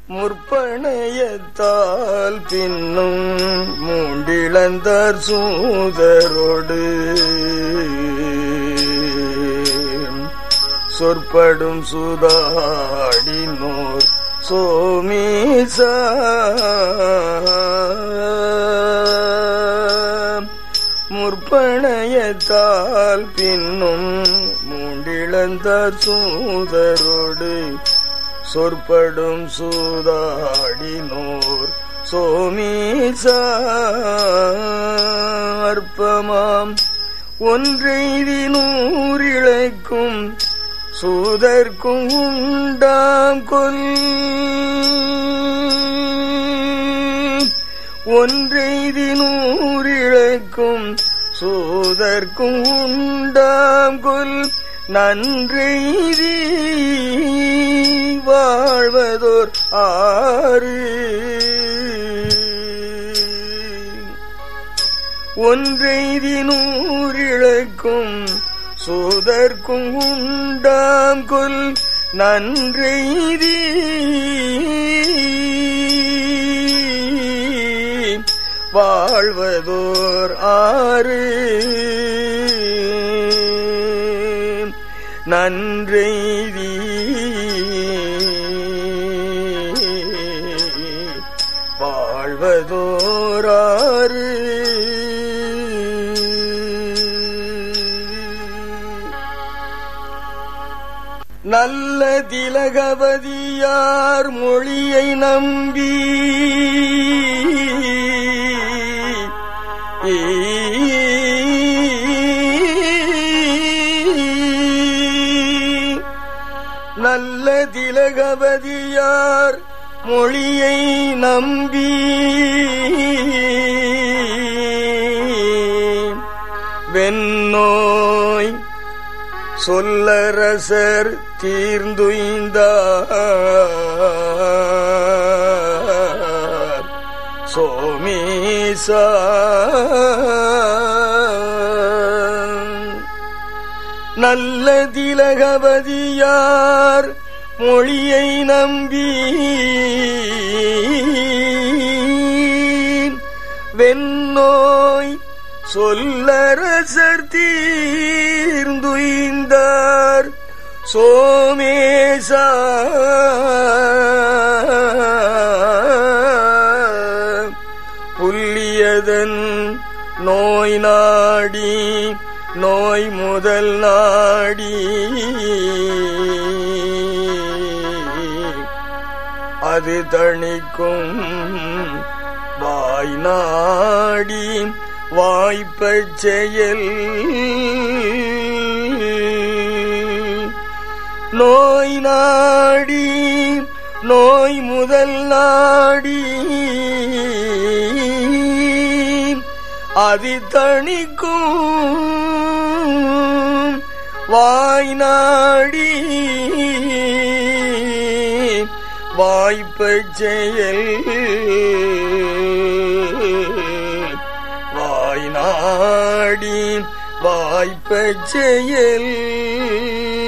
முற்பணையத்தால் பின்னும் மூண்டிழந்தார் சூதரோடு சொற்படும் சுதாடினோர் சோமீசா முற்பணையத்தால் பின்னும் மூண்டிழந்தார் சூதரோடு சொற்படும் சூதாடினோர் சோமீசா அற்பமாம் ஒன்றெய்தி நூறிழைக்கும் சூதர்க்கும் உண்டாம் கொல் ஒன்றெய்தி நூறிழைக்கும் சூதர்க்கும் உண்டாம் கொல் நன்றெய்தி வாழ்வதோர் ஆறு ஒன்றெய்தி நூறிழைக்கும் சூதர்க்கும் உண்டாம் கொல் நன்றெய்தி வாழ்வதோர் ஆறு நன்றெய்தி வாழ்வதோராறு நல்ல திலகவதியார் மொழியை நம்பி நல்ல திலகவதியார் மொழியை நம்பி வெண்ணோய் சொல்லரசர் தீர்ந்துய்ந்தார் சோமீசா நல்ல திலகவதியார் மொழியை நம்பி வெண்ணோய் சொல்லரசர் தீர்ந்துய்ந்தார் சோமேசா புல்லியதன் நோய் நாடி நோய் முதல் நாடி அது தணிக்கும் வாய் நாடி வாய்ப்பச் செயல் நோய் நாடி நோய் முதல் நாடி அது தணிக்கும் வாய் நாடி வாய்ப்பச் செயல் வாய் நாடி வாய்ப்பச் செயல்